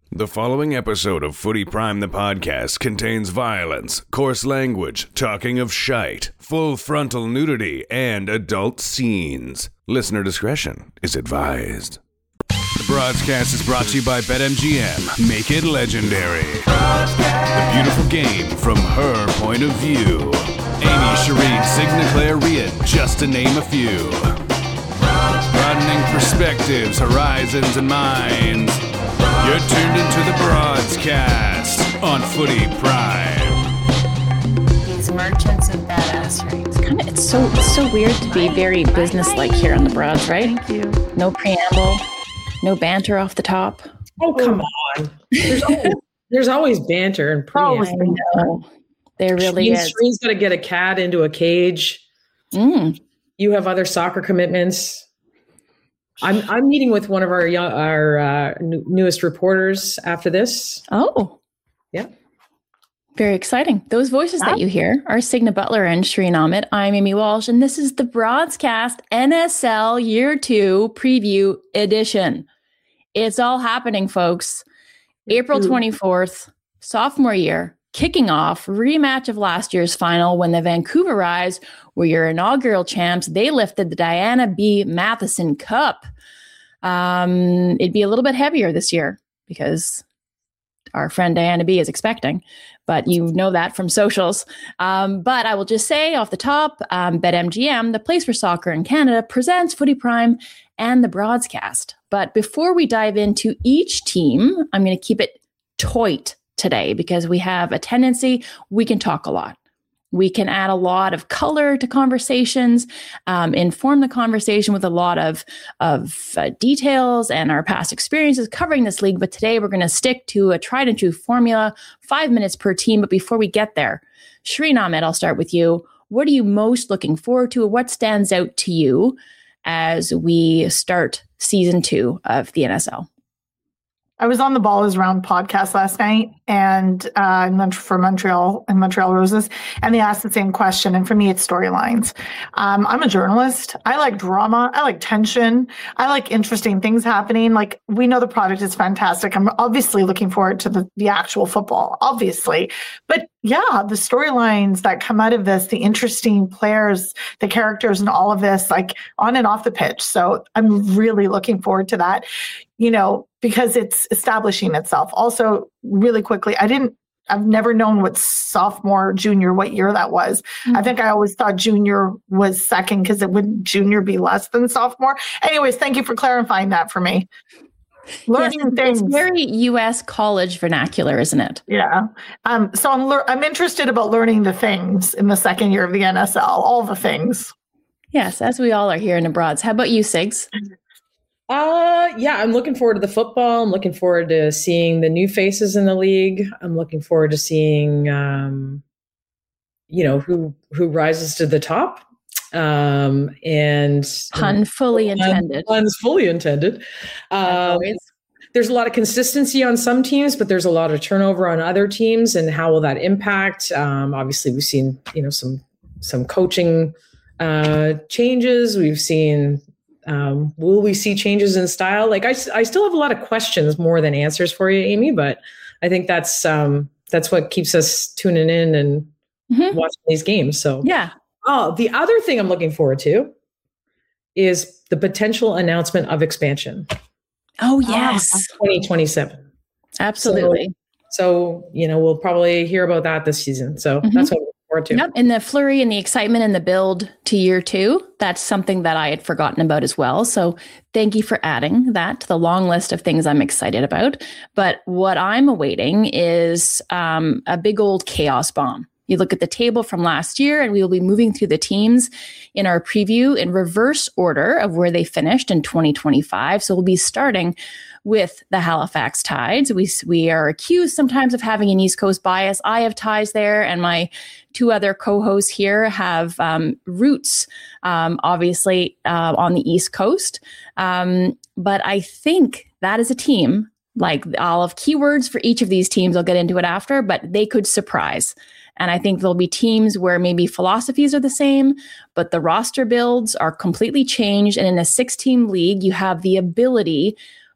The following episode of Footy Prime the podcast contains violence, coarse language, talking of shite, full frontal nudity, and adult scenes. Listener discretion is advised. The broadcast is brought to you by BetMGM. Make it legendary. The beautiful game from her point of view. Amy, Shireen, Signa, Claire, Rian, just to name a few. Broadening perspectives, horizons, and minds. You're tuned into the broadcast on Footy Prime. These merchants of badassery. It's so weird to be very business-like here on the broads, right? Thank you. No preamble, no banter off the top. Oh, come on. There's always banter and I know. There really is. Shireen's got to get a cat into a cage. You have other soccer commitments. I'm meeting with one of our newest reporters after this. Oh. Yeah. Very exciting. Those voices that you hear are Signa Butler and Shireen Ahmed. I'm Amy Walsh, and this is the Broadcast NSL Year 2 Preview Edition. It's all happening, folks. April 24th, sophomore year, kicking off rematch of last year's final when the Vancouver Rise were your inaugural champs. They lifted the Diana B. Matheson Cup. It'd be a little bit heavier this year because our friend Diana B is expecting, but you know that from socials. But I will just say off the top, BetMGM, the place for soccer in Canada, presents Footy Prime and the broadcast. But before we dive into each team, I'm going to keep it tight today because we have a tendency, we can talk a lot. We can add a lot of color to conversations, inform the conversation with a lot of details and our past experiences covering this league. But today we're going to stick to a tried and true formula, 5 minutes per team. But before we get there, Shireen Ahmed, I'll start with you. What are you most looking forward to? What stands out to you as we start season 2 of the NSL? I was on the Ball is Round podcast last night and for Montreal Roses, and they asked the same question. And for me, it's storylines. I'm a journalist. I like drama. I like tension. I like interesting things happening. Like, we know the product is fantastic. I'm obviously looking forward to the actual football, obviously. But yeah, the storylines that come out of this, the interesting players, the characters, and all of this, like on and off the pitch. So I'm really looking forward to that, because it's establishing itself. Also, really quickly, I've never known what sophomore, junior, what year that was. Mm-hmm. I think I always thought junior was second because it wouldn't junior be less than sophomore. Anyways, thank you for clarifying that for me. Learning things. It's very U.S. college vernacular, isn't it? Yeah. So I'm interested about learning the things in the second year of the NSL, all the things. Yes, as we all are here in the Broads. How about you, Sigs? I'm looking forward to the football. I'm looking forward to seeing the new faces in the league. I'm looking forward to seeing, who rises to the top. And pun fully intended. Pun's fully intended. There's a lot of consistency on some teams, but there's a lot of turnover on other teams. And how will that impact? Obviously, we've seen, some coaching changes. We've seen. Will we see changes in style? Like I still have a lot of questions more than answers for you, Amy, but I think that's what keeps us tuning in and watching these games. So yeah. Oh, the other thing I'm looking forward to is the potential announcement of expansion. Oh, yes. 2027. Absolutely. So we'll probably hear about that this season. So that's what we're looking forward to. Yep. And the flurry and the excitement and the build to year 2, that's something that I had forgotten about as well. So thank you for adding that to the long list of things I'm excited about. But what I'm awaiting is a big old chaos bomb. You look at the table from last year, and we will be moving through the teams in our preview in reverse order of where they finished in 2025. So we'll be starting with the Halifax Tides. We are accused sometimes of having an East Coast bias. I have ties there, and my 2 other co-hosts here have roots, obviously, on the East Coast. But I think that is a team, like I'll have keywords for each of these teams. I'll get into it after, but they could surprise. And I think there'll be teams where maybe philosophies are the same, but the roster builds are completely changed. And in a 6-team league, you have the ability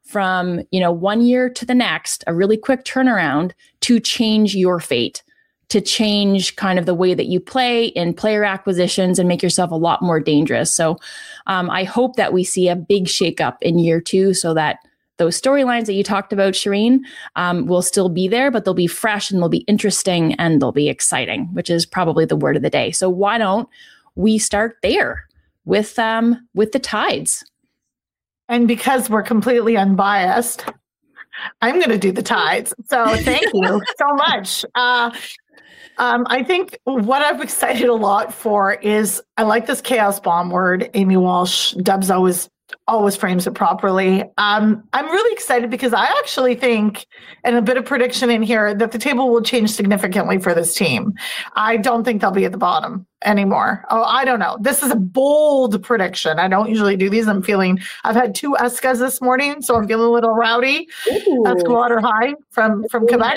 from, 1 year to the next, a really quick turnaround to change your fate, to change kind of the way that you play in player acquisitions and make yourself a lot more dangerous. So I hope that we see a big shakeup in year 2 so that those storylines that you talked about, Shireen, will still be there, but they'll be fresh and they'll be interesting and they'll be exciting, which is probably the word of the day. So why don't we start there with the Tides? And because we're completely unbiased, I'm going to do the Tides. So thank you so much. I think what I'm excited a lot for is I like this chaos bomb word. Amy Walsh, Dubs always frames it properly. I'm really excited because I actually think, and a bit of prediction in here, that the table will change significantly for this team. I don't think they'll be at the bottom anymore. Oh, I don't know. This is a bold prediction. I don't usually do these. I've had 2 Eskas this morning, so I'm feeling a little rowdy. That's water high from Quebec.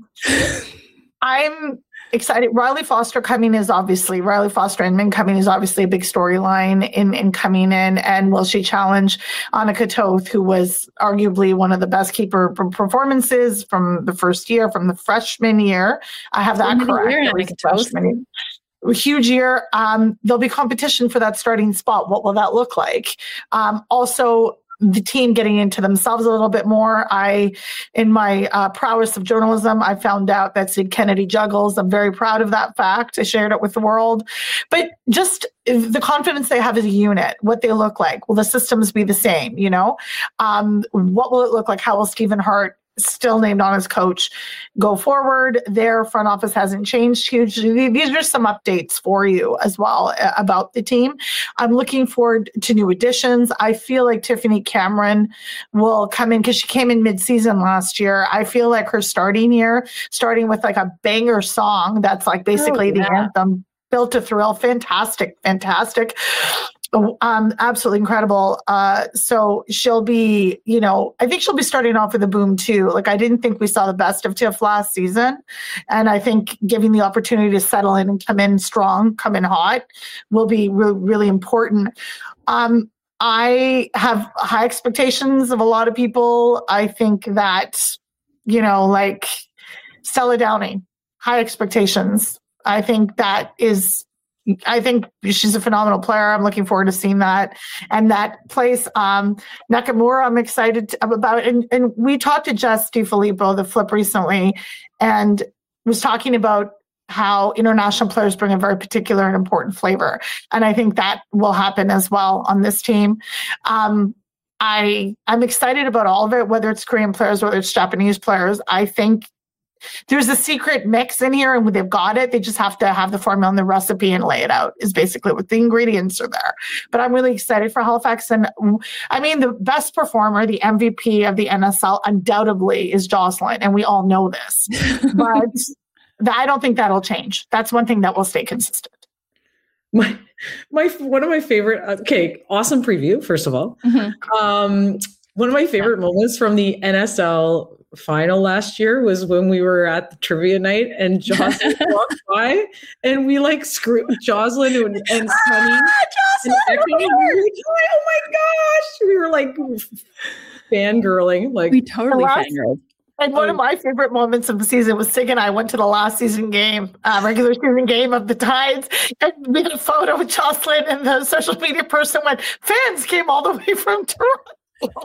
I'm excited. Riley Foster Inman coming is obviously a big storyline in coming in. And will she challenge Annika Toth, who was arguably one of the best keeper performances from the first year, from the freshman year? I have that correct. Huge year. There'll be competition for that starting spot. What will that look like? Also, the team getting into themselves a little bit more. In my prowess of journalism, I found out that Sid Kennedy juggles. I'm very proud of that fact. I shared it with the world. But just the confidence they have as a unit, what they look like. Will the systems be the same? What will it look like? How will Stephen Hart, still named on as coach, go forward? Their front office hasn't changed hugely. These are some updates for you as well about the team. I'm looking forward to new additions. I feel like Tiffany Cameron will come in because she came in mid-season last year. I feel like her starting with like a banger song that's like basically the anthem, Built to Thrill. Fantastic. Absolutely incredible. So she'll be, I think she'll be starting off with a boom too. Like, I didn't think we saw the best of Tiff last season. And I think giving the opportunity to settle in and come in strong, come in hot will be really important. I have high expectations of a lot of people. I think that, like Stella Downing, high expectations. I think she's a phenomenal player. I'm looking forward to seeing that. And that place, Nakamura, I'm excited about. And we talked to Jess DiFilippo, the Flip, recently, and was talking about how international players bring a very particular and important flavor. And I think that will happen as well on this team. I'm excited about all of it, whether it's Korean players, whether it's Japanese players. I think there's a secret mix in here and they've got it. They just have to have the formula and the recipe and lay it out, is basically what the ingredients are there. But I'm really excited for Halifax. And the best performer, the MVP of the NSL undoubtedly is Jocelyn. And we all know this, but I don't think that'll change. That's one thing that will stay consistent. One of my favorite, awesome preview, first of all. Mm-hmm. One of my favorite moments from the NSL final last year was when we were at the trivia night and Jocelyn walked by and we screwed Jocelyn and Sunny. Jocelyn! Oh my gosh! We were fangirling. We totally fangirled. And one of my favorite moments of the season was Sig and I went to the last season game, regular season game of the Tides, and we had a photo with Jocelyn, and the social media person went, fans came all the way from Toronto.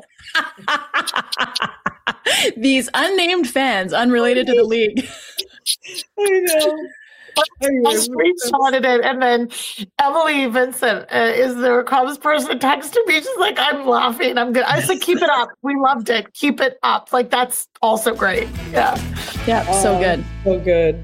These unnamed fans, unrelated to the league. I know. I screenshotted it, and then Emily Vincent is the comms person, texted me. She's like, I'm laughing. I'm good. I said, keep it up. We loved it. Keep it up. That's also great. Yeah. So good. So good.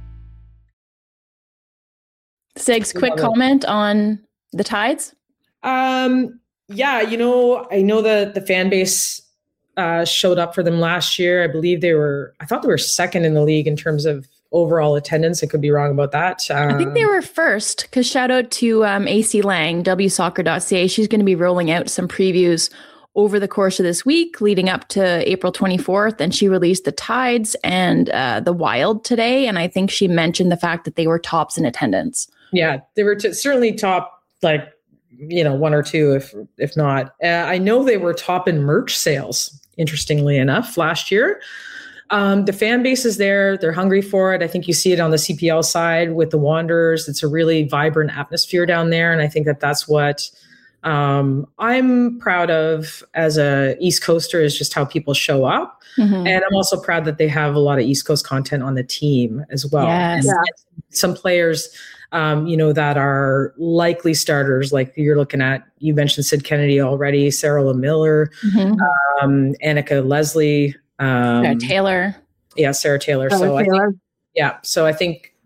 Sigs, quick comment on the Tides? Yeah, I know that the fan base showed up for them last year. I believe I thought they were second in the league in terms of overall attendance. I could be wrong about that. I think they were first, because shout out to AC Lang, wsoccer.ca. She's going to be rolling out some previews over the course of this week leading up to April 24th. And she released the Tides and the Wild today. And I think she mentioned the fact that they were tops in attendance. Yeah, they were certainly top, one or two, if not. I know they were top in merch sales interestingly enough, last year. The fan base is there. They're hungry for it. I think you see it on the CPL side with the Wanderers. It's a really vibrant atmosphere down there. And I think that that's what I'm proud of as a East Coaster, is just how people show up. And I'm also proud that they have a lot of East Coast content on the team as well. Yes. And some players, that are likely starters, like you're looking at, you mentioned Sid Kennedy already, Sarah Miller, Annika Leslie, Sarah Taylor. Yeah, Sarah Taylor. So I think,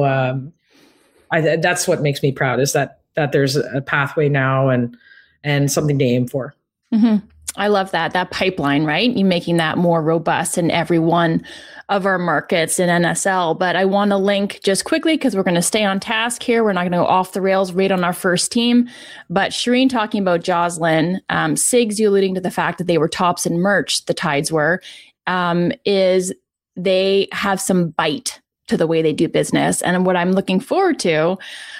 that's what makes me proud, is that there's a pathway now and something to aim for. I love that pipeline, right? You making that more robust in every one of our markets in NSL. But I want to link just quickly, because we're going to stay on task here. We're not going to go off the rails right on our first team. But Shireen talking about Jocelyn, Sigs, you alluding to the fact that they were tops in merch, the Tides were, is they have some bite to the way they do business. And what I'm looking forward to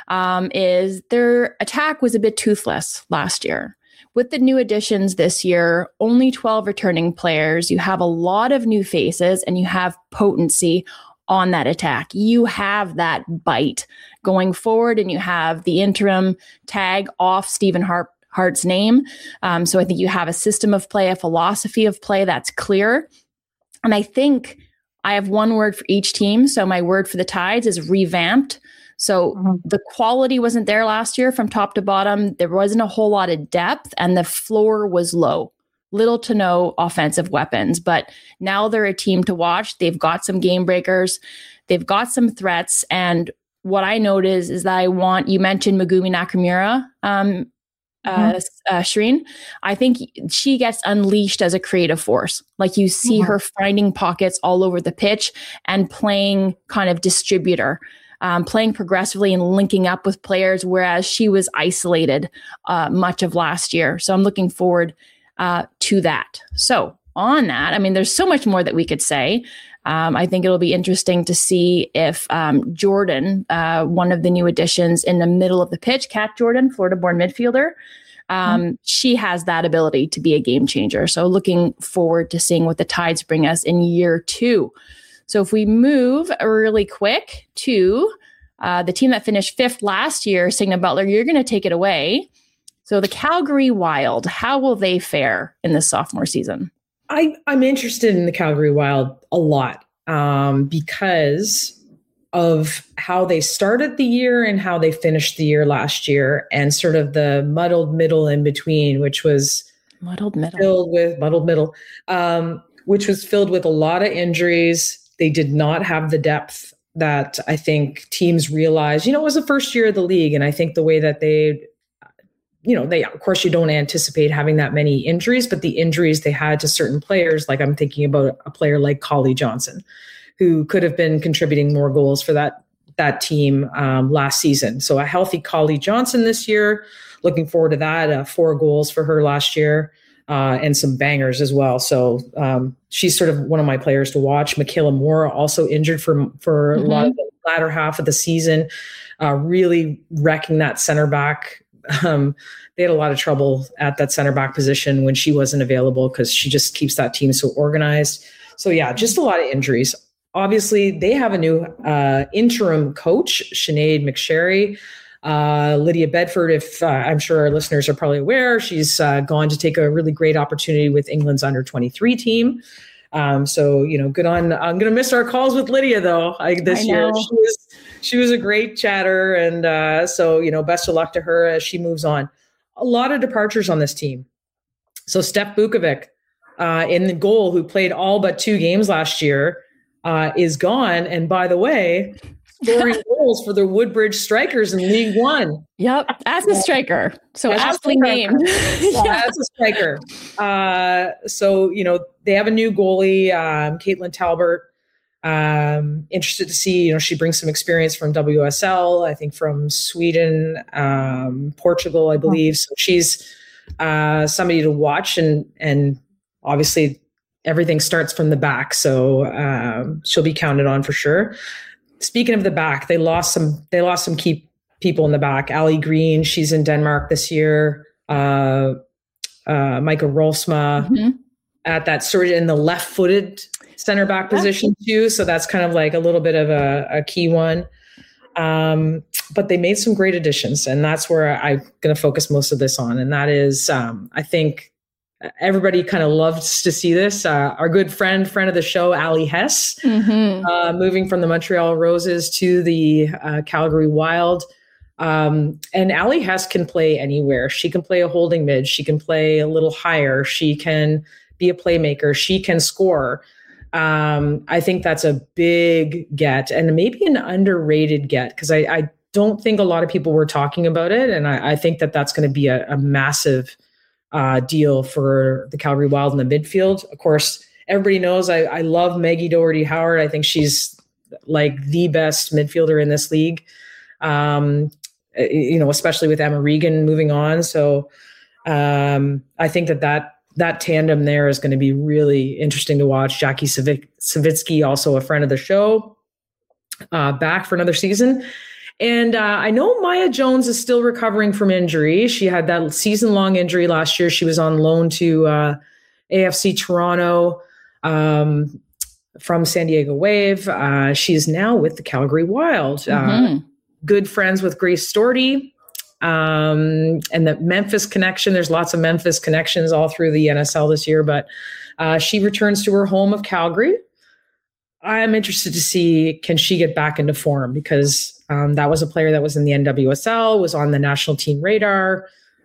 is their attack was a bit toothless last year. With the new additions this year, only 12 returning players, you have a lot of new faces and you have potency on that attack. You have that bite going forward, and you have the interim tag off Stephen Hart's name. So I think you have a system of play, a philosophy of play that's clear. And I think I have one word for each team. So my word for the Tides is revamped. So the quality wasn't there last year from top to bottom. There wasn't a whole lot of depth, and the floor was low. Little to no offensive weapons. But now they're a team to watch. They've got some game breakers. They've got some threats. And what I notice is that you mentioned Megumi Nakamura, Shireen. I think she gets unleashed as a creative force. Like, you see her finding pockets all over the pitch and playing kind of distributor. Playing progressively and linking up with players, whereas she was isolated much of last year. So I'm looking forward to that. So on that, I mean, there's so much more that we could say. I think it'll be interesting to see if Jordan, one of the new additions in the middle of the pitch, Kat Jordan, Florida-born midfielder, she has that ability to be a game changer. So looking forward to seeing what the Tides bring us in year 2. So if we move really quick to the team that finished 5th last year, Cigna Butler, you're going to take it away. So the Calgary Wild, how will they fare in this sophomore season? I'm interested in the Calgary Wild a lot because of how they started the year and how they finished the year last year, and sort of the muddled middle in between, which was filled with a lot of injuries. They did not have the depth that I think teams realized. It was the first year of the league. And I think the way that they, of course, you don't anticipate having that many injuries, but the injuries they had to certain players, like I'm thinking about a player like Collie Johnson, who could have been contributing more goals for that team last season. So a healthy Collie Johnson this year, looking forward to that. 4 goals for her last year. And some bangers as well. So she's sort of one of my players to watch. Michaela Moore also injured for a lot of the latter half of the season, really wrecking that center back. They had a lot of trouble at that center back position when she wasn't available, because she just keeps that team so organized. So yeah, just a lot of injuries. Obviously, they have a new interim coach, Sinead McSherry. Lydia Bedford, if I'm sure our listeners are probably aware, she's gone to take a really great opportunity with England's under-23 team. So, good on. I'm going to miss our calls with Lydia though. This year, she was a great chatter, and so best of luck to her as she moves on. A lot of departures on this team. So Steph Bukovic in the goal, who played all but 2 games last year, is gone. And by the way, scoring goals for the Woodbridge Strikers in League One. Yep, as a striker. So aptly named. As a striker. So, they have a new goalie, Caitlin Talbert. Interested to see, she brings some experience from WSL, I think from Sweden, Portugal, I believe. So she's somebody to watch, and obviously everything starts from the back. So she'll be counted on for sure. Speaking of the back, they lost some key people in the back. Ali Green, she's in Denmark this year. Micah Rolfsma, at that sort of in the left-footed center back position too. So that's kind of like a little bit of a key one. But they made some great additions, and that's where I'm going to focus most of this on. And that is, I think everybody kind of loves to see this. Our good friend of the show, Ali Hess, moving from the Montreal Roses to the Calgary Wild. And Ali Hess can play anywhere. She can play a holding mid. She can play a little higher. She can be a playmaker. She can score. I think that's a big get, and maybe an underrated get, because I don't think a lot of people were talking about it. And I think that's going to be a massive deal for the Calgary Wild in the midfield. Of course, everybody knows I love Maggie Doherty Howard. I think she's like the best midfielder in this league, especially with Emma Regan moving on. So I think that tandem there is going to be really interesting to watch. Jackie Savitsky, also a friend of the show, back for another season. And I know Maya Jones is still recovering from injury. She had that season-long injury last year. She was on loan to AFC Toronto from San Diego Wave. She is now with the Calgary Wild. Good friends with Grace Doherty. And the Memphis connection. There's lots of Memphis connections all through the NSL this year, but she returns to her home of Calgary. I'm interested to see, can she get back into form? Because that was a player that was in the NWSL, was on the national team radar.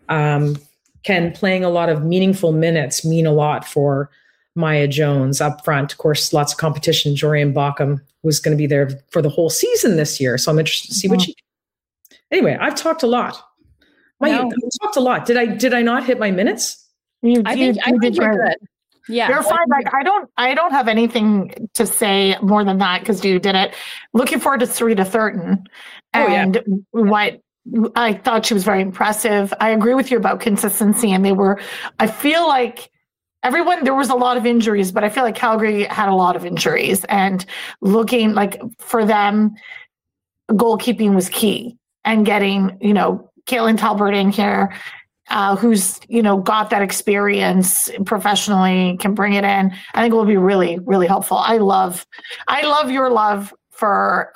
Can playing a lot of meaningful minutes mean a lot for Maya Jones up front? Of course, lots of competition. Jorian Bauckham was going to be there for the whole season this year. So I'm interested to see what she. Anyway, I've talked a lot. I've talked a lot. Did I not hit my minutes? I think you're good. Yeah, you're fine. Like I don't have anything to say more than that because you did it. Looking forward to Sarita Thurton, and what I thought she was very impressive. I agree with you about consistency, and I feel like there was a lot of injuries, but I feel like Calgary had a lot of injuries, and looking like for them, goalkeeping was key, and getting Caitlin Talbert in here. Who's got that experience professionally, can bring it in. I think it will be really, really helpful. I love your love for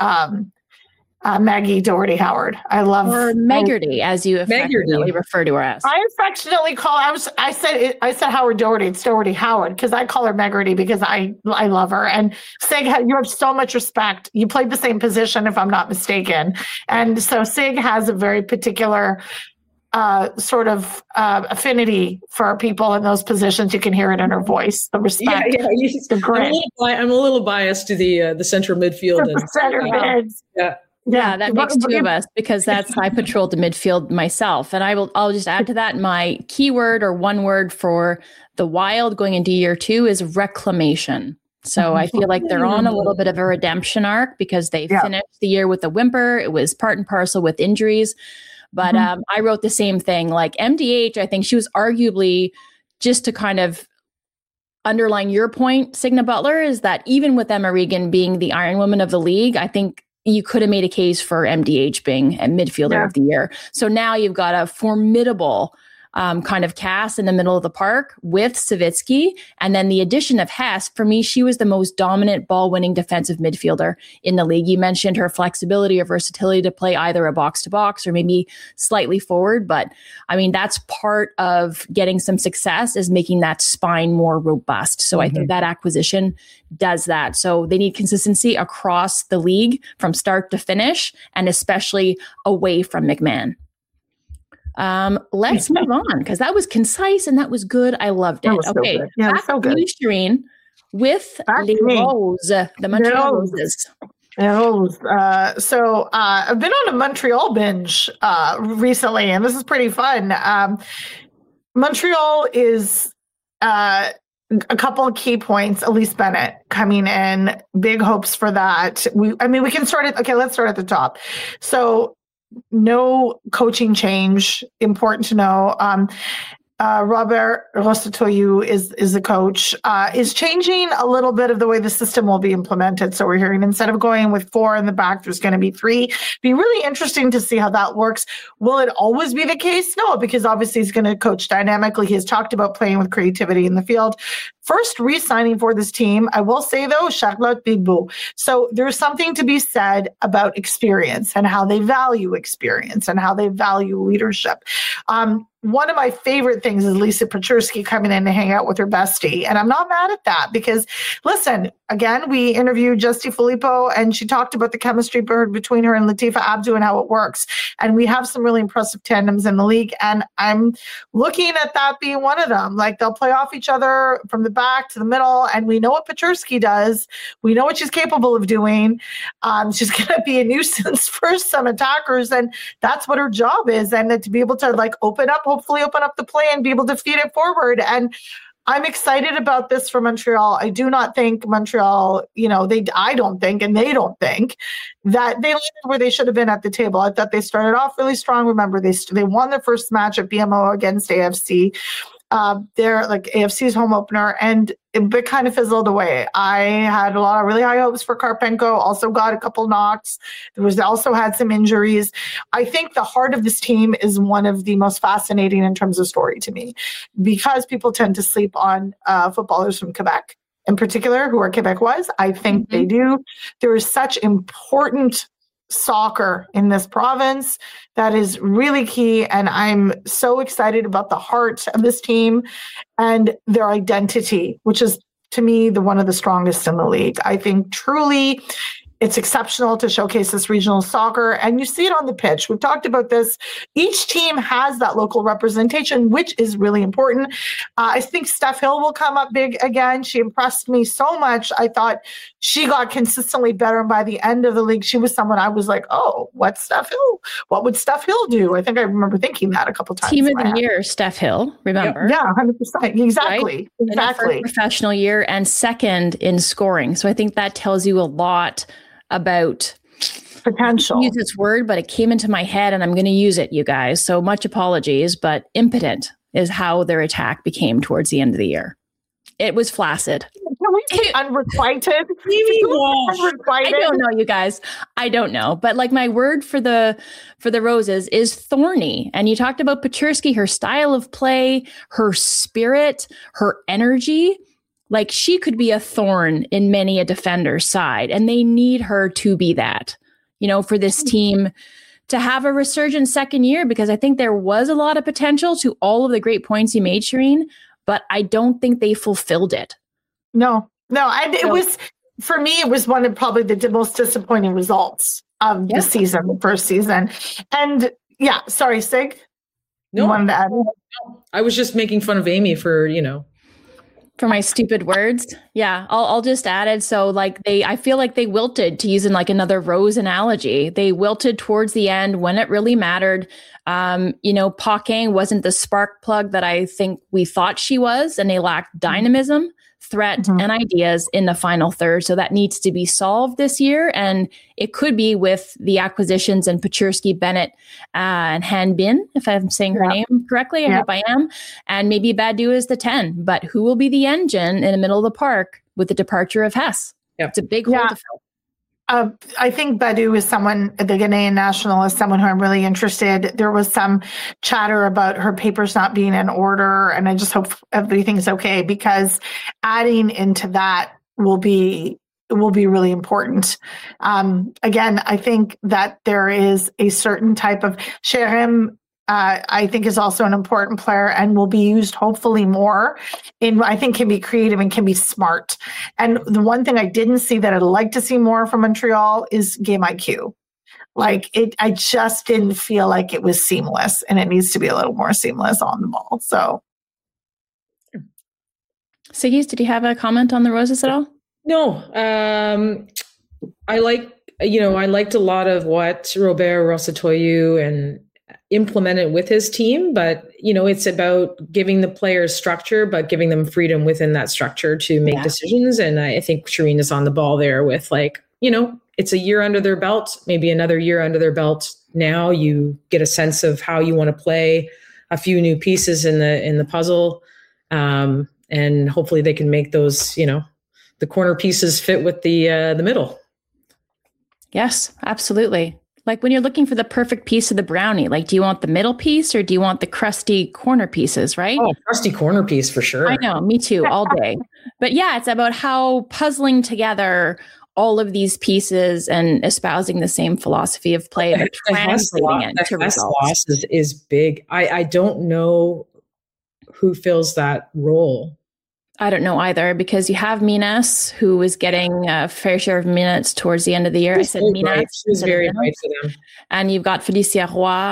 Maggie Doherty Howard. Or Meggerty, as you affectionately refer to her as. I affectionately call. I said Howard Doherty. It's Doherty Howard because I call her Meggerty because I love her. And Sig, you have so much respect. You played the same position, if I'm not mistaken, and so Sig has a very particular sort of affinity for people in those positions. You can hear it in her voice. The respect, the grit. I'm a little biased to the central midfield and center mids. Yeah, that makes two of us because I patrolled the midfield myself. And I'll just add to that, my keyword or one word for the Wild going into year 2 is reclamation. So I feel like they're on a little bit of a redemption arc because they finished the year with a whimper. It was part and parcel with injuries. But I wrote the same thing. Like MDH, I think she was arguably, just to kind of underline your point, Signa Butler, is that even with Emma Regan being the Iron Woman of the league, I think you could have made a case for MDH being a midfielder of the year. So now you've got a formidable kind of cast in the middle of the park with Savitsky. And then the addition of Hess, for me, she was the most dominant ball-winning defensive midfielder in the league. You mentioned her flexibility or versatility to play either a box-to-box or maybe slightly forward. But, I mean, that's part of getting some success is making that spine more robust. So I think that acquisition does that. So they need consistency across the league from start to finish, and especially away from McMahon. Let's move on because that was concise and that was good. I loved it. Okay, so yeah, back so good. to you, Shireen, with Les Roses, the Montreal Roses. So I've been on a Montreal binge recently, and this is pretty fun. Montreal is a couple of key points. Elise Bennett coming in, big hopes for that. We can start at, let's start at the top. So no coaching change, important to know. Robert Rosatoyu is the coach, is changing a little bit of the way the system will be implemented. So we're hearing instead of going with 4 in the back, there's going to be 3. Be really interesting to see how that works. Will it always be the case? No, because obviously he's going to coach dynamically. He's talked about playing with creativity in the field. First re-signing for this team, I will say though, Charlotte Bigbeau. So there's something to be said about experience and how they value experience and how they value leadership. One of my favorite things is Lisa Peczurski coming in to hang out with her bestie. And I'm not mad at that because, listen, again, we interviewed Justy Filippo and she talked about the chemistry between her and Latifa Abdou and how it works. And we have some really impressive tandems in the league. And I'm looking at that being one of them. Like they'll play off each other from the back to the middle. And we know what Peczurski does. We know what she's capable of doing. She's going to be a nuisance for some attackers. And that's what her job is. And to be able to like hopefully open up the play and be able to feed it forward. And I'm excited about this for Montreal. I do not think Montreal, I don't think, and they don't think that they landed where they should have been at the table. I thought they started off really strong. Remember, they won their first match at BMO against AFC. They're like AFC's home opener, and it kind of fizzled away. I had a lot of really high hopes for Karpenko, also got a couple knocks. Also had some injuries. I think the heart of this team is one of the most fascinating in terms of story to me, because people tend to sleep on footballers from Quebec in particular, who are Quebecois. I think they do. There is such important soccer in this province that is really key, and I'm so excited about the heart of this team and their identity, which is to me one of the strongest in the league. I think truly it's exceptional to showcase this regional soccer, and you see it on the pitch. We've talked about this. Each team has that local representation, which is really important. I think Steph Hill will come up big again. She impressed me so much. I thought she got consistently better, and by the end of the league, she was someone I was like, oh, what's Steph Hill? What would Steph Hill do? I think I remember thinking that a couple times. Team of the year, Steph Hill, remember? Yeah, 100%. Exactly. Right? Exactly. Professional year and second in scoring. So I think that tells you a lot about potential. Use this word, but it came into my head and I'm going to use it, you guys. So much apologies, but impotent is how their attack became towards the end of the year. It was flaccid. Can we say unrequited? I don't know, you guys. I don't know. But like my word for the Roses is thorny. And you talked about Peczurski, her style of play, her spirit, her energy. Like she could be a thorn in many a defender's side, and they need her to be that, for this team to have a resurgent second year, because I think there was a lot of potential to all of the great points you made, Shireen, but I don't think they fulfilled it. No. It was, for me, it was one of probably the most disappointing results of the season, the first season. And yeah, sorry, Sig. No, I was just making fun of Amy for, for my stupid words. Yeah, I'll just add it. So I feel like they wilted, to use in like another Rose analogy. They wilted towards the end when it really mattered. Paquin wasn't the spark plug that I think we thought she was, and they lacked dynamism, threat, and ideas in the final third. So that needs to be solved this year. And it could be with the acquisitions and Peczurski, Bennett, and Han Bin, if I'm saying her name correctly. I hope I am. And maybe Badu is the 10. But who will be the engine in the middle of the park with the departure of Hess? It's a big hole to fill. I think Badu is someone, the Ghanaian national is someone who I'm really interested. There was some chatter about her papers not being in order, and I just hope everything's okay, because adding into that will be really important. Again, I think that there is a certain type of Sherem, I think is also an important player and will be used hopefully more I think can be creative and can be smart. And the one thing I didn't see that I'd like to see more from Montreal is game IQ. I just didn't feel like it was seamless, and it needs to be a little more seamless on the ball. So. Siggy's, did you have a comment on the Roses at all? No. I liked a lot of what Robert Rosatoyu and implemented with his team, but it's about giving the players structure, but giving them freedom within that structure to make decisions. And I think Shireen is on the ball there with it's a year under their belt, maybe another year under their belt. Now you get a sense of how you want to play. a few new pieces in the puzzle, and hopefully they can make those, the corner pieces fit with the middle. Yes, absolutely. Like when you're looking for the perfect piece of the brownie, like, do you want the middle piece or do you want the crusty corner pieces, right? Oh, crusty corner piece for sure. I know, me too, all day. But yeah, it's about how puzzling together all of these pieces and espousing the same philosophy of play, but translating it to results. Is big. I don't know who fills that role. I don't know either, because you have Minas, who was getting a fair share of minutes towards the end of the year. I said Minas. She was very bright for them. And you've got Felicia Roy.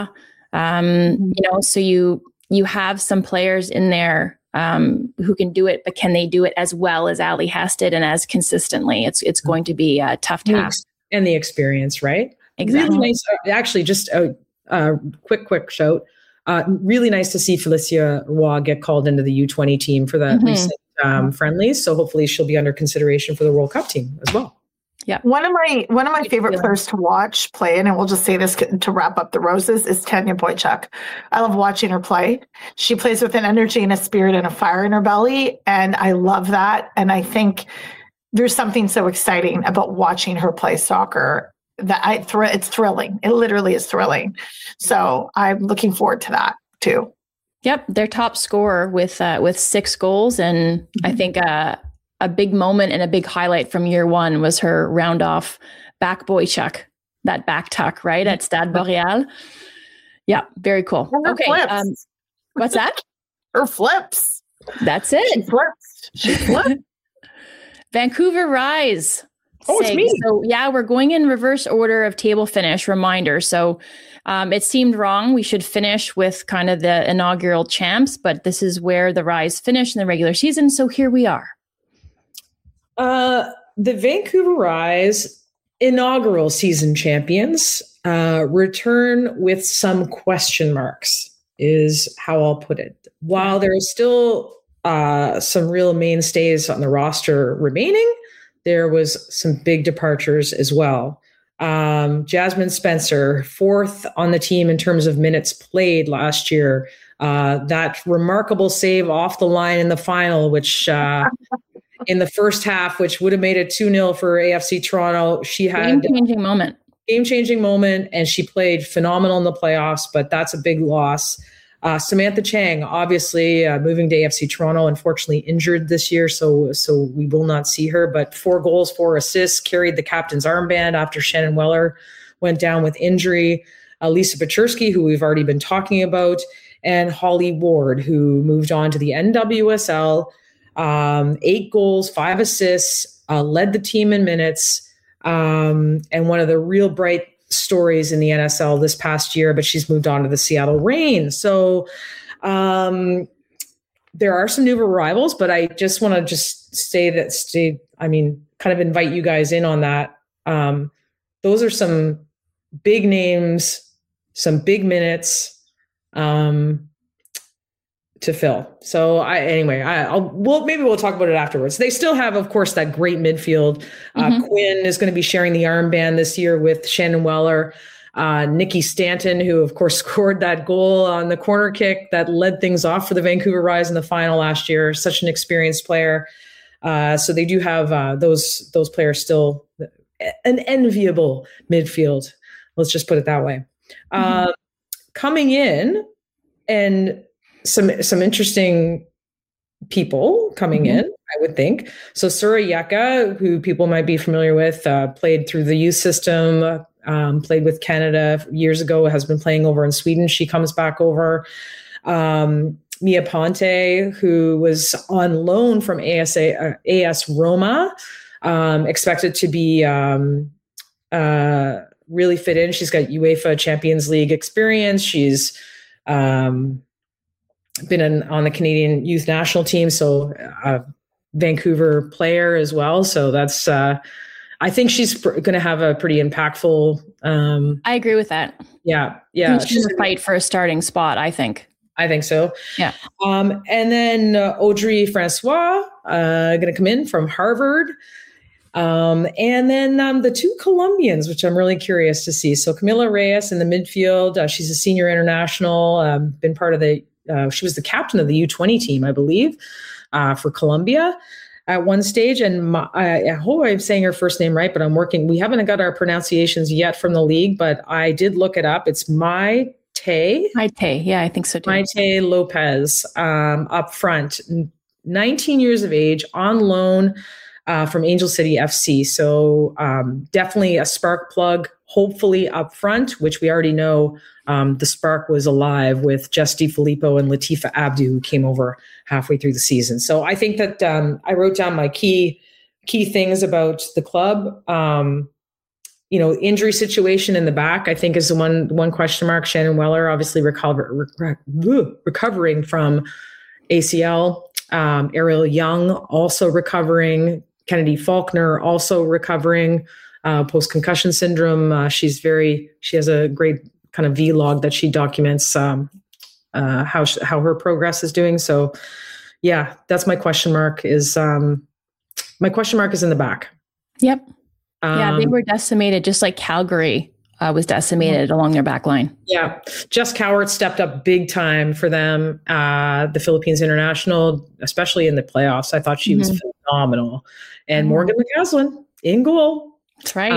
So you have some players in there who can do it, but can they do it as well as Ali Hess did and as consistently? It's going to be a tough task. And the experience, right? Exactly. Really nice. Actually, just a quick shout. Really nice to see Felicia Roy get called into the U20 team for the recent friendlies. So hopefully she'll be under consideration for the World Cup team as well. Yeah. One of my favorite players to watch play, and we'll just say this to wrap up the roses, is Tanya Boychuk. I love watching her play. She plays with an energy and a spirit and a fire in her belly, and I love that. And I think there's something so exciting about watching her play soccer that it's thrilling. It literally is thrilling. So I'm looking forward to that too. Yep, their top scorer with 6 goals, and I think a big moment and a big highlight from year one was her round off back Boychuk, that back tuck, right, at Stade Boreal. Yeah, very cool. Okay, what's that? Her flips. That's it. She flipped. Vancouver Rise. Oh, it's me. So yeah, we're going in reverse order of table finish. Reminder. So it seemed wrong. We should finish with kind of the inaugural champs, but this is where the Rise finished in the regular season. So here we are. The Vancouver Rise inaugural season champions return with some question marks, is how I'll put it. While there is still some real mainstays on the roster remaining, there was some big departures as well. Jasmine Spencer, 4th on the team in terms of minutes played last year. That remarkable save off the line in the final, which in the first half, which would have made it 2-0 for AFC Toronto. She had game-changing moment, and she played phenomenal in the playoffs, but that's a big loss. Samantha Chang, obviously moving to AFC Toronto, unfortunately injured this year, so we will not see her. But 4 goals, 4 assists, carried the captain's armband after Shannon Weller went down with injury. Lisa Pechersky, who we've already been talking about, and Holly Ward, who moved on to the NWSL. 8 goals, 5 assists, led the team in minutes, and one of the real bright stories in the NSL this past year, but she's moved on to the Seattle Reign. So there are some new arrivals, but I just want to kind of invite you guys in on that. Those are some big names, some big minutes to fill. So maybe we'll talk about it afterwards. They still have, of course, that great midfield. Quinn is going to be sharing the armband this year with Shannon Weller. Nikki Stanton, who of course scored that goal on the corner kick that led things off for the Vancouver Rise in the final last year. Such an experienced player. So they do have those players still, an enviable midfield. Let's just put it that way. Coming in, and some interesting people coming in, I would think. So Sura Yeka, who people might be familiar with, played through the youth system, played with Canada years ago, has been playing over in Sweden. She comes back over. Mia Ponte, who was on loan from AS Roma, expected to be really fit in. She's got UEFA Champions League experience. She's been on the Canadian youth national team, so a Vancouver player as well. So that's, I think she's going to have a pretty impactful. I agree with that. Yeah. She's going to fight for a starting spot, I think. I think so. Yeah. And then Audrey Francois, going to come in from Harvard. And then the two Colombians, which I'm really curious to see. So Camila Reyes in the midfield. She's a senior international, been part of she was the captain of the U20 team, I believe, for Colombia at one stage. And I hope I'm saying her first name right, but we haven't got our pronunciations yet from the league, but I did look it up. It's Maite. Yeah, I think so too. Maite Lopez up front, 19 years of age, on loan from Angel City FC. So definitely a spark plug, hopefully up front, which we already know the spark was alive with Jess DiFilippo and Latifa Abdu, who came over halfway through the season. So I think that I wrote down my key things about the club. Injury situation in the back, I think, is the one question mark. Shannon Weller, obviously recovering from ACL. Ariel Young also recovering. Kennedy Faulkner also recovering post-concussion syndrome. She has a great kind of vlog that she documents how her progress is doing. So yeah, that's my question mark is my question mark is in the back. Yep. Yeah, they were decimated just like Calgary was decimated along their back line. Yeah. Jess Cowart stepped up big time for them. The Philippines international, especially in the playoffs. I thought she was phenomenal. And Morgan McCaslin in goal. That's right.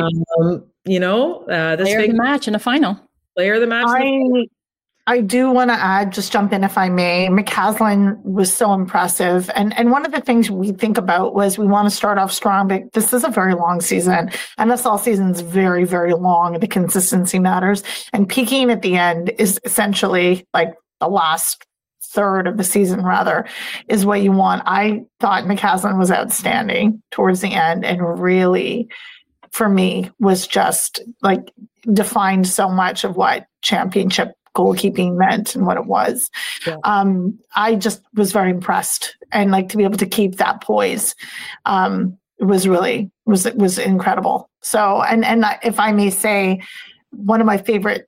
This player of the match in a final. Player of the match. I do want to add, just jump in if I may. McCaslin was so impressive. And one of the things we think about was we want to start off strong, but this is a very long season. NSL season is very, very long. The consistency matters. And peaking at the end is essentially like the last third of the season, rather, is what you want. I thought McCaslin was outstanding towards the end and really, for me, was just like defined so much of what championship goalkeeping meant and what it was. Yeah. I just was very impressed, and like to be able to keep that poise was incredible. So, and if I may say, one of my favorite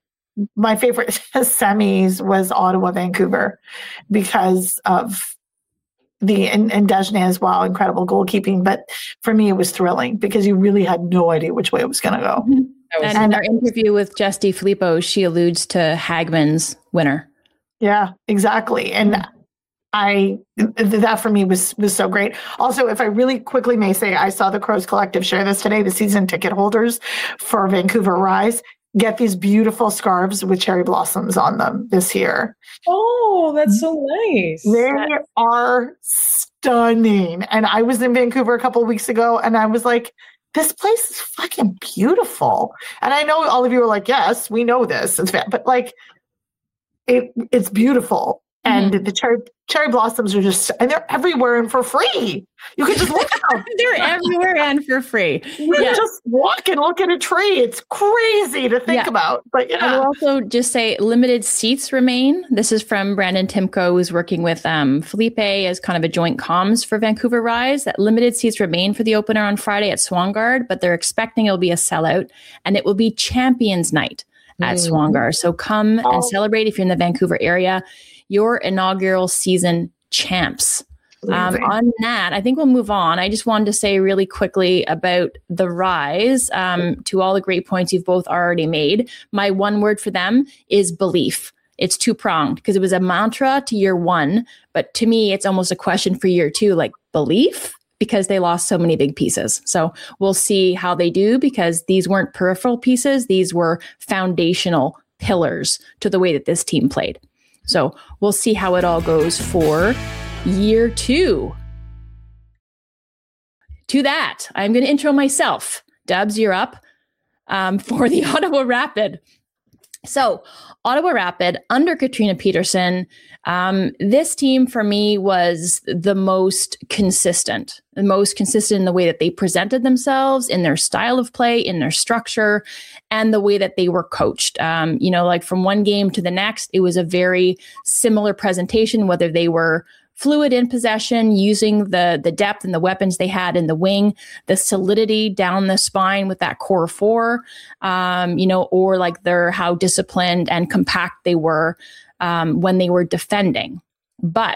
semis was Ottawa Vancouver because of and Desjardins as well, incredible goalkeeping. But for me, it was thrilling because you really had no idea which way it was going to go. Mm-hmm. And in our interview with Jess DiFilippo, she alludes to Hagman's winner. Yeah, exactly. And that for me was so great. Also, if I really quickly may say, I saw the Crows Collective share this today. The season ticket holders for Vancouver Rise get these beautiful scarves with cherry blossoms on them this year. Oh, that's so nice. They are stunning. And I was in Vancouver a couple of weeks ago, and I was like, this place is fucking beautiful. And I know all of you are like, yes, we know this. But like, it's beautiful. And the cherry blossoms are just, and they're everywhere and for free. You can just look at them. They're everywhere and for free. You can just walk and look at a tree. It's crazy to think about. But yeah. I will also just say limited seats remain. This is from Brandon Timko, who's working with Felipe as kind of a joint comms for Vancouver Rise. That limited seats remain for the opener on Friday at Swangard, but they're expecting it'll be a sellout, and it will be Champions Night at Swangard. So come and celebrate if you're in the Vancouver area. Your inaugural season champs. On that, I think we'll move on. I just wanted to say really quickly about the Rise, to all the great points you've both already made. My one word for them is belief. It's two-pronged because it was a mantra to year one, but to me, it's almost a question for year two, like belief, because they lost so many big pieces. So we'll see how they do, because these weren't peripheral pieces. These were foundational pillars to the way that this team played. So we'll see how it all goes for year two. To that, I'm going to intro myself. Dubs, you're up for the Ottawa Rapid. So Ottawa Rapid under Katrina Peterson, this team for me was the most consistent in the way that they presented themselves, in their style of play, in their structure, and the way that they were coached. Like from one game to the next, it was a very similar presentation, whether they were fluid in possession, using the depth and the weapons they had in the wing, the solidity down the spine with that core four, or like how disciplined and compact they were when they were defending. But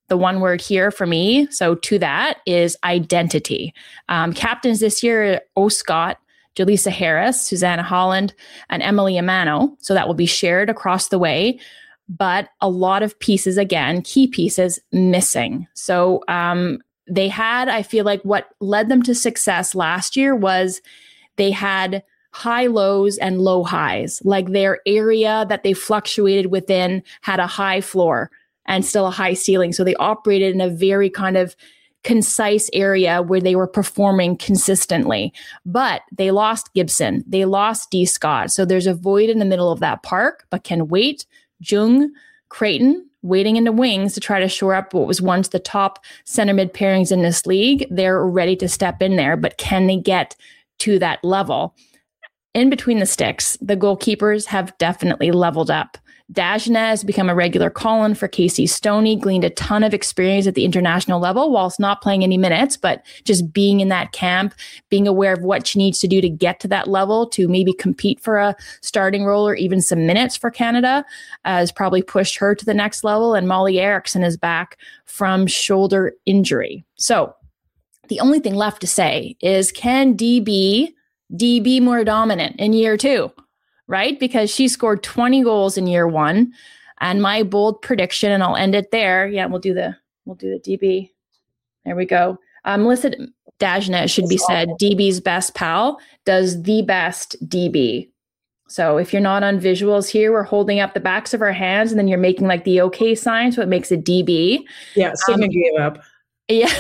the one word here for me, so to that, is identity. Captains this year, Scott, Jaleesa Harris, Susanna Holland, and Emily Amano. So that will be shared across the way. But a lot of pieces, again, key pieces missing. So they had, I feel like what led them to success last year was they had high lows and low highs. Like their area that they fluctuated within had a high floor and still a high ceiling. So they operated in a very kind of concise area where they were performing consistently. But they lost Gibson. They lost D. Scott. So there's a void in the middle of that park, but can wait. Jung, Creighton, waiting in the wings to try to shore up what was once the top center mid pairings in this league. They're ready to step in there, but can they get to that level? In between the sticks, the goalkeepers have definitely leveled up. Dajna has become a regular call-in for Casey Stoney, gleaned a ton of experience at the international level whilst not playing any minutes, but just being in that camp, being aware of what she needs to do to get to that level to maybe compete for a starting role or even some minutes for Canada has probably pushed her to the next level. And Molly Erickson is back from shoulder injury. So the only thing left to say is, can DB be more dominant in year 2? Right? Because she scored 20 goals in year 1. And my bold prediction, and I'll end it there. Yeah, we'll do the DB. There we go. Melissa Dajna, should be said, DB's best pal, does the best DB. So if you're not on visuals here, we're holding up the backs of our hands and then you're making like the okay sign. So it makes a DB. Yeah, Sigma gave up. Yeah,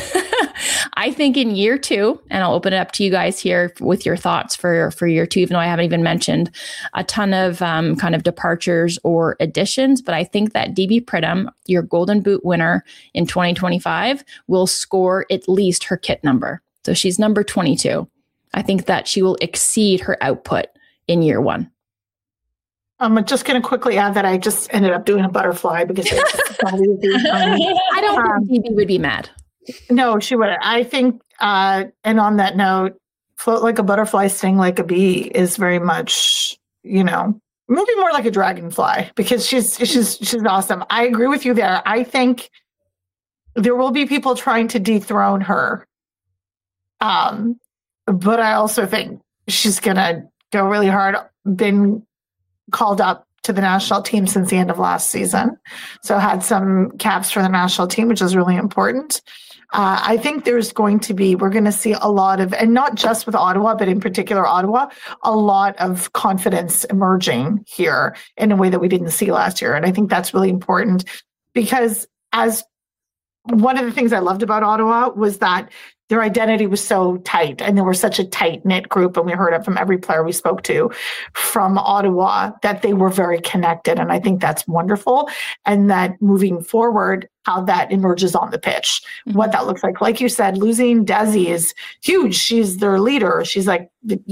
I think in year 2, and I'll open it up to you guys here with your thoughts for year 2, even though I haven't even mentioned a ton of kind of departures or additions. But I think that DB Pridham, your Golden Boot winner in 2025, will score at least her kit number. So she's number 22. I think that she will exceed her output in year 1. I'm just going to quickly add that I just ended up doing a butterfly because I don't think DB would be mad. No, she wouldn't. I think, and on that note, float like a butterfly, sting like a bee is very much, maybe more like a dragonfly because she's awesome. I agree with you there. I think there will be people trying to dethrone her. But I also think she's going to go really hard. Been called up to the national team since the end of last season. So had some caps for the national team, which is really important. I think we're going to see a lot of, and not just with Ottawa, but in particular Ottawa, a lot of confidence emerging here in a way that we didn't see last year. And I think that's really important because as one of the things I loved about Ottawa was that their identity was so tight and they were such a tight-knit group. And we heard it from every player we spoke to from Ottawa that they were very connected. And I think that's wonderful. And that moving forward, how that emerges on the pitch, what that looks like. Like you said, losing Desi is huge. She's their leader. She's like,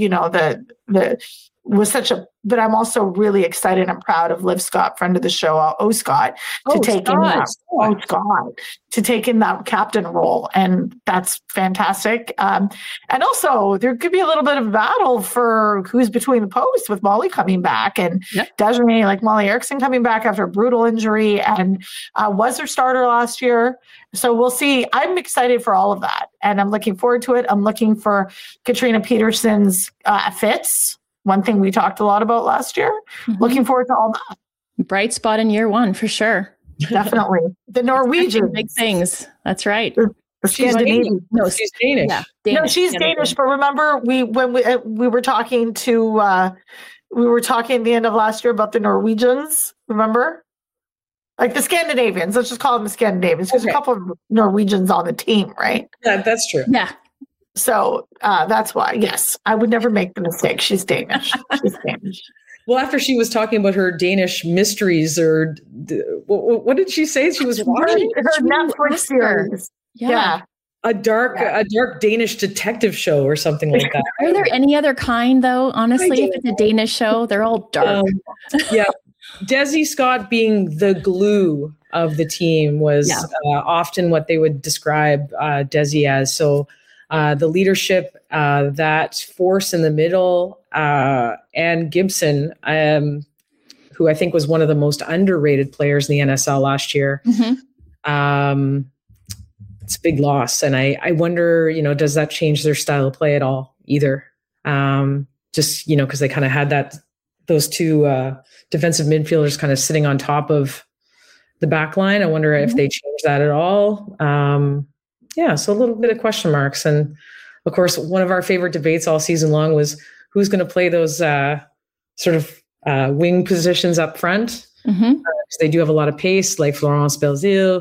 was such a, but I'm also really excited and proud of Liv Scott, friend of the show, Scott, to take in that captain role. And that's fantastic. And also there could be a little bit of battle for who's between the posts with Molly coming back and Desiree, like Molly Erickson coming back after a brutal injury and was her starter last year. So we'll see. I'm excited for all of that. And I'm looking forward to it. I'm looking for Katrina Peterson's fits. One thing we talked a lot about last year. Looking forward to all that. Bright spot in year 1 for sure. Definitely. The Norwegian. Big things. That's right. She's Danish. No, she's Danish. Yeah, Danish. No, she's Danish. But remember, we were talking at the end of last year about the Norwegians. Remember? Like the Scandinavians. Let's just call them the Scandinavians. There's a couple of Norwegians on the team, right? Yeah, that's true. Yeah. So that's why, yes, I would never make the mistake. She's Danish. Well, after she was talking about her Danish mysteries, or what did she say? She was watching her Netflix series. Yeah. A dark Danish detective show or something like that. Are there any other kind, though? Honestly, if it's a Danish show, they're all dark. Yeah. Desi Scott being the glue of the team was often what they would describe Desi as. So the leadership, that force in the middle, and Gibson, who I think was one of the most underrated players in the NSL last year. It's a big loss. And I wonder, does that change their style of play at all either? Just, because they kind of had those two defensive midfielders kind of sitting on top of the back line. I wonder if they change that at all. So a little bit of question marks. And of course, one of our favorite debates all season long was who's going to play those sort of wing positions up front. They do have a lot of pace, like Florence Belzile,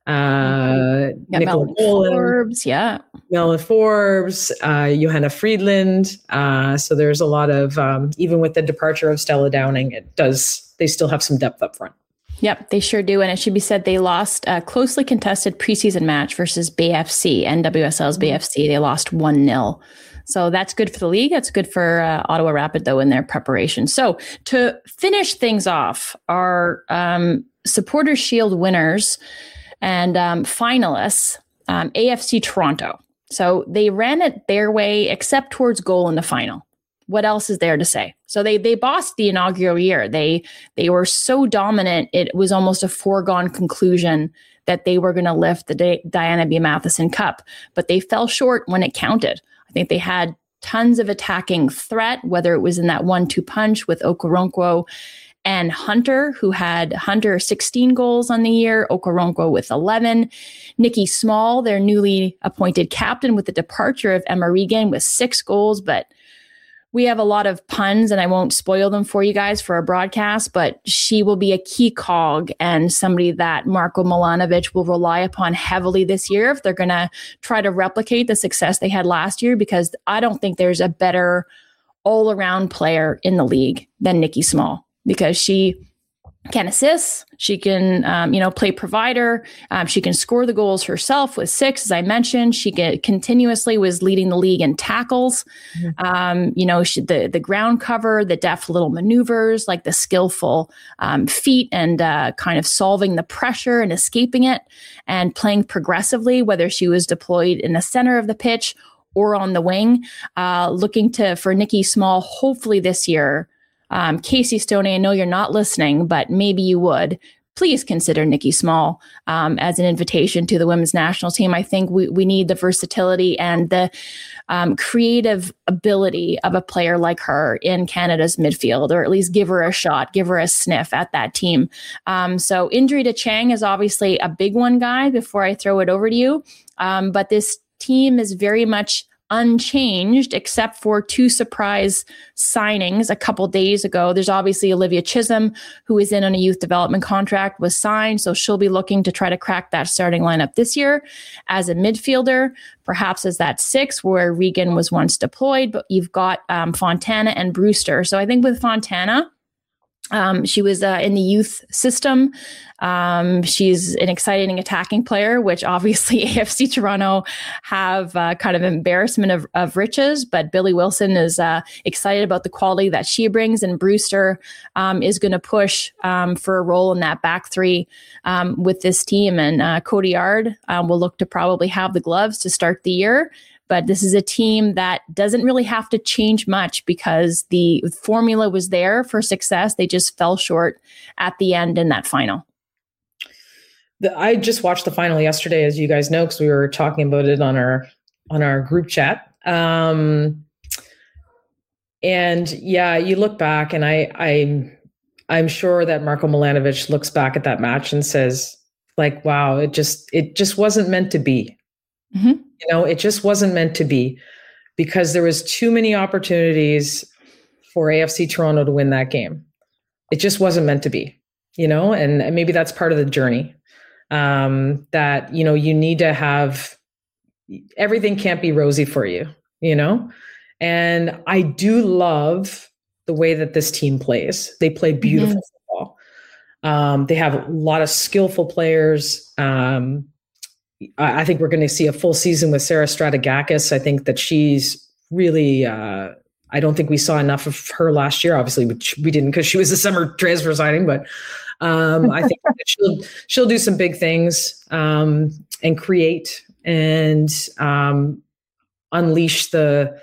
Nicola Forbes, Mela Forbes, Johanna Friedland. So there's a lot of, even with the departure of Stella Downing, they still have some depth up front. Yep, they sure do. And it should be said they lost a closely contested preseason match versus BFC, NWSL's BFC. They lost 1-0. So that's good for the league. That's good for Ottawa Rapid, though, in their preparation. So to finish things off, our Supporters Shield winners and finalists, AFC Toronto. So they ran it their way, except towards goal in the final. What else is there to say? So they bossed the inaugural year. They were so dominant, it was almost a foregone conclusion that they were going to lift the Diana B. Matheson Cup. But they fell short when it counted. I think they had tons of attacking threat, whether it was in that 1-2 punch with Okoronkwo and Hunter, who had 16 goals on the year, Okoronkwo with 11. Nikki Small, their newly appointed captain, with the departure of Emma Regan with 6 goals. But we have a lot of puns, and I won't spoil them for you guys for a broadcast, but she will be a key cog and somebody that Marko Milanovic will rely upon heavily this year if they're going to try to replicate the success they had last year, because I don't think there's a better all-around player in the league than Nikki Small, because she can assist, she can, play provider. She can score the goals herself with 6, as I mentioned. She continuously was leading the league in tackles. The ground cover, the deft little maneuvers, like the skillful feet and kind of solving the pressure and escaping it and playing progressively, whether she was deployed in the center of the pitch or on the wing. Looking for Nikki Small, hopefully this year. Casey Stoney, I know you're not listening, but maybe you would. Please consider Nikki Small as an invitation to the women's national team. I think we need the versatility and the creative ability of a player like her in Canada's midfield, or at least give her a shot, give her a sniff at that team. So injury to Chang is obviously a big one, Guy, before I throw it over to you. But this team is very much unchanged, except for 2 surprise signings a couple days ago. There's obviously Olivia Chisholm, who is in on a youth development contract, was signed. So she'll be looking to try to crack that starting lineup this year as a midfielder, perhaps as that 6, where Regan was once deployed. But you've got Fontana and Brewster. So I think with Fontana, she was in the youth system. She's an exciting attacking player, which obviously AFC Toronto have kind of embarrassment of riches. But Billy Wilson is excited about the quality that she brings. And Brewster is going to push for a role in that back 3 with this team. And Cody Yard will look to probably have the gloves to start the year. But this is a team that doesn't really have to change much because the formula was there for success. They just fell short at the end in that final. I just watched the final yesterday, as you guys know, because we were talking about it on our group chat. And yeah, you look back, and I'm sure that Marko Milanovic looks back at that match and says, like, wow, it just wasn't meant to be. Mm-hmm. It just wasn't meant to be, because there was too many opportunities for AFC Toronto to win that game. It just wasn't meant to be, and maybe that's part of the journey, that, you need to have, everything can't be rosy for you, and I do love the way that this team plays. They play beautiful football. They have a lot of skillful players. I think we're going to see a full season with Sarah Stratigakis. I think that she's really, I don't think we saw enough of her last year. Obviously, we didn't, because she was a summer transfer signing, but I think that she'll do some big things and create and unleash the,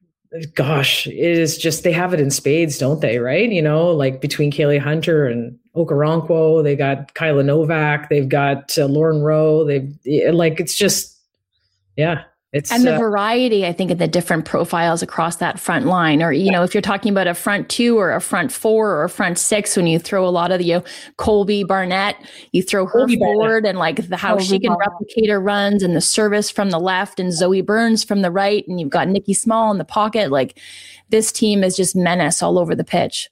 gosh, it is just, they have it in spades, don't they? Right. Like between Kaylee Hunter and Okoronkwo, they got Kyla Novak, they've got Lauren Rowe. It's just, yeah. And the variety, I think, in the different profiles across that front line, or, if you're talking about a front two or a front four or a front six, when you throw a lot of the, Colby Barnett, you throw her forward and how she can replicate her runs and the service from the left, and Zoe Burns from the right. And you've got Nikki Small in the pocket. This team is just menace all over the pitch.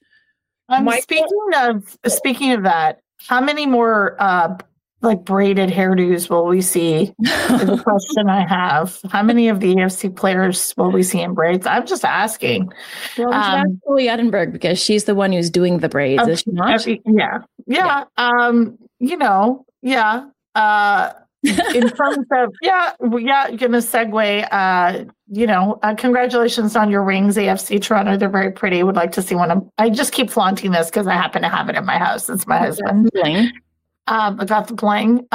Speaking of that, how many more braided hairdos will we see? Is a question I have. How many of the AFC players will we see in braids? I'm just asking. Well, that's Julie Edinburgh, because she's the one who's doing the braids, is she not? Yeah. In terms of gonna segue. Congratulations on your rings, AFC Toronto. They're very pretty. Would like to see one. I just keep flaunting this because I happen to have it in my house. It's my husband. I got the bling.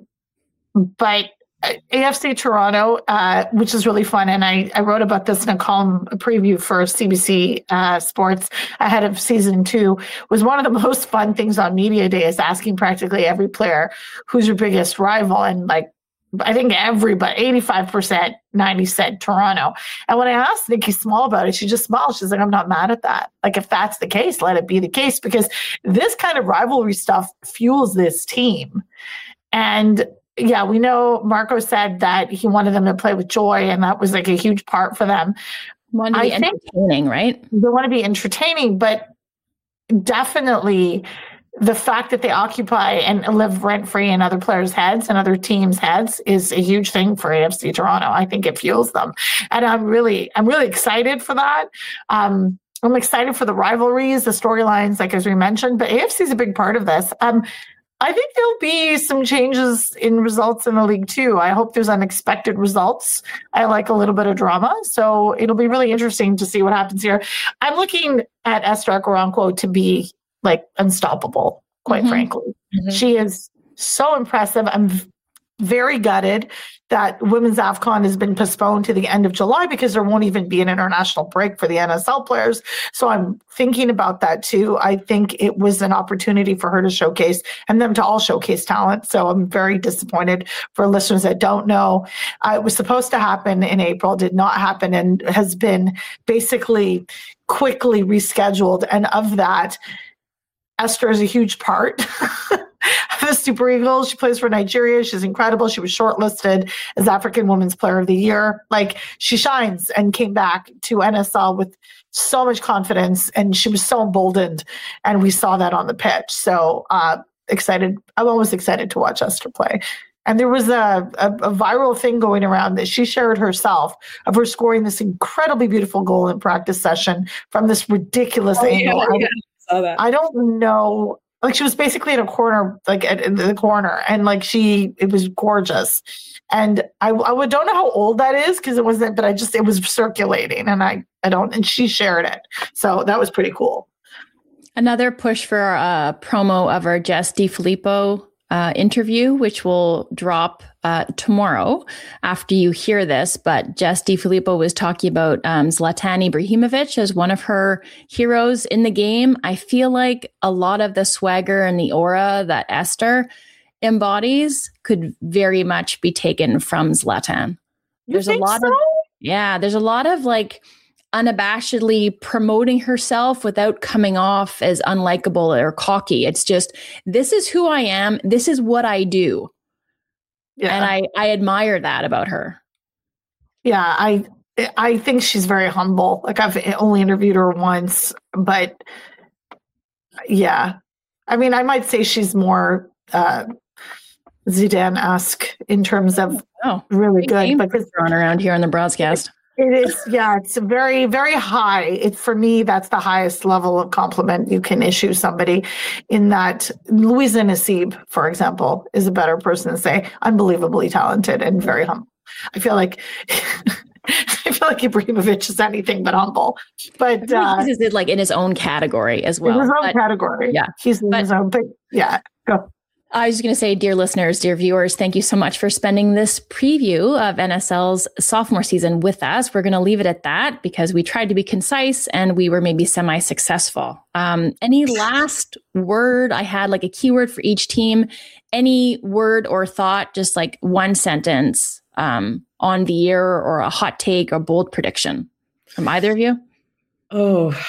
But AFC Toronto, which is really fun. And I wrote about this in a column, a preview for CBC Sports ahead of season 2, was one of the most fun things on media day, is asking practically every player, who's your biggest rival? And I think everybody, 85%, 90% said Toronto. And when I asked Nikki Small about it, she just smiled. She's like, I'm not mad at that. If that's the case, let it be the case, because this kind of rivalry stuff fuels this team. And yeah, we know Marco said that he wanted them to play with joy, and that was a huge part for them. Want to be entertaining, right? They want to be entertaining, but definitely the fact that they occupy and live rent-free in other players' heads and other teams' heads is a huge thing for AFC Toronto. I think it fuels them. And I'm really excited for that. I'm excited for the rivalries, the storylines, as we mentioned, but AFC is a big part of this. I think there'll be some changes in results in the league too. I hope there's unexpected results. I like a little bit of drama, so it'll be really interesting to see what happens here. I'm looking at Esther Okoronkwo to be unstoppable, quite frankly. Mm-hmm. She is so impressive. I'm very gutted that women's AFCON has been postponed to the end of July, because there won't even be an international break for the NSL players. So I'm thinking about that too. I think it was an opportunity for her to showcase, and them to all showcase talent. So I'm very disappointed. For listeners that don't know, it was supposed to happen in April, did not happen, and has been basically quickly rescheduled. And of that, Esther is a huge part of the Super Eagles. She plays for Nigeria. She's incredible. She was shortlisted as African Women's Player of the Year. She shines, and came back to NSL with so much confidence, and she was so emboldened, and we saw that on the pitch. So excited. I'm always excited to watch Esther play. And there was a viral thing going around that she shared herself, of her scoring this incredibly beautiful goal in practice session from this ridiculous angle. Yeah. I don't know. She was basically in a corner, in the corner, and it was gorgeous. And I don't know how old that is, because it wasn't, but it was circulating, and and she shared it. So that was pretty cool. Another push for a promo of our Jess DiFilippo interview, which will drop tomorrow after you hear this. But Jess DiFilippo was talking about Zlatan Ibrahimovic as one of her heroes in the game. I feel like a lot of the swagger and the aura that Esther embodies could very much be taken from Zlatan. There's a lot of unabashedly promoting herself without coming off as unlikable or cocky. It's just, this is who I am. This is what I do. Yeah. And I admire that about her. Yeah, I think she's very humble. I've only interviewed her once, but yeah. I mean, I might say she's more Zidane-esque in terms of really good. But thrown around here on the broadcast. It is, yeah. It's very, very high. For me, that's the highest level of compliment you can issue somebody. In that, Louisa Nassib, for example, is a better person to say unbelievably talented and very humble. I feel like Ibrahimovic is anything but humble. But he's in his own category as well. In his own category, yeah. He's in his own. But yeah, go. I was going to say, dear listeners, dear viewers, thank you so much for spending this preview of NSL's sophomore season with us. We're going to leave it at that because we tried to be concise and we were maybe semi-successful. Any last word? I had like a keyword for each team. Any word or thought, just like one sentence on the year or a hot take or bold prediction from either of you? Oh,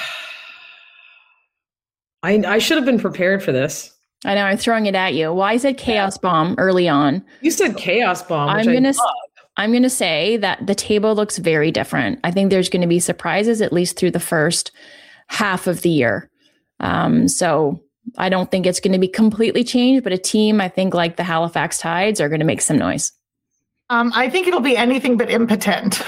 I should have been prepared for this. I know, I'm throwing it at you. Well, I said chaos bomb early on. You said chaos bomb. I'm going to say that the table looks very different. I think there's going to be surprises, at least through the first half of the year. So I don't think it's going to be completely changed, but a team, I think, like the Halifax Tides are going to make some noise. I think it'll be anything but impotent.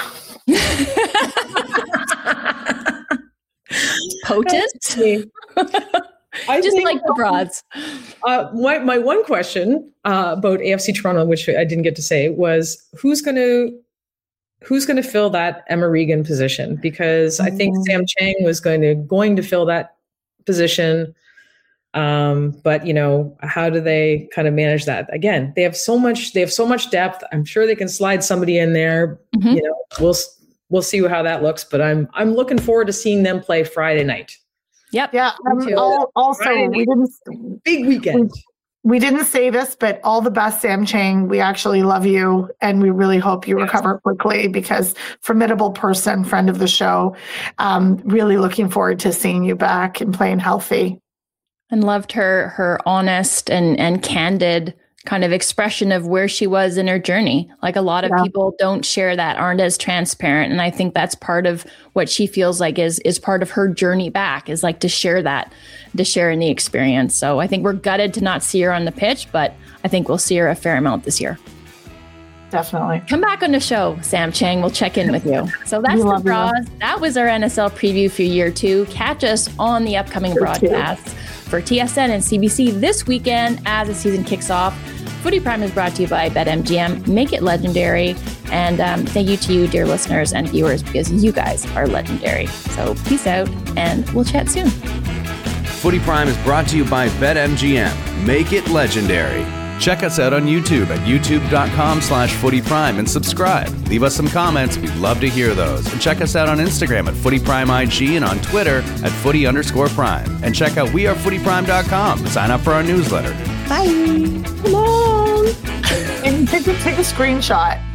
Potent? Just like the Broads. My one question about AFC Toronto, which I didn't get to say, was who's going to fill that Emma Regan position? Because I think Sam Chang was going to fill that position. But how do they kind of manage that? Again, they have so much depth. I'm sure they can slide somebody in there. Mm-hmm. We'll see how that looks. But I'm looking forward to seeing them play Friday night. Yep. Yeah. Big weekend. We didn't say this, but all the best, Sam Chang. We actually love you, and we really hope you recover quickly because formidable person, friend of the show. Really looking forward to seeing you back and playing healthy. And loved her honest and candid kind of expression of where she was in her journey. Like a lot of people don't share that, aren't as transparent. And I think that's part of what she feels like is part of her journey back, is like to share in the experience. So I think we're gutted to not see her on the pitch, but I think we'll see her a fair amount this year. Definitely. Come back on the show, Sam Chang. We'll check in with you. So that's the Broads. That was our NSL preview for year 2. Catch us on the upcoming broadcasts for TSN and CBC this weekend as the season kicks off. Footy Prime is brought to you by BetMGM. Make it legendary. And thank you to you, dear listeners and viewers, because you guys are legendary. So peace out, and we'll chat soon. Footy Prime is brought to you by BetMGM. Make it legendary. Check us out on YouTube at youtube.com/footyprime and subscribe. Leave us some comments. We'd love to hear those. And check us out on Instagram at footyprimeig and on Twitter at footy_prime. And check out wearefootyprime.com. Sign up for our newsletter. Bye. Come on. And take a screenshot.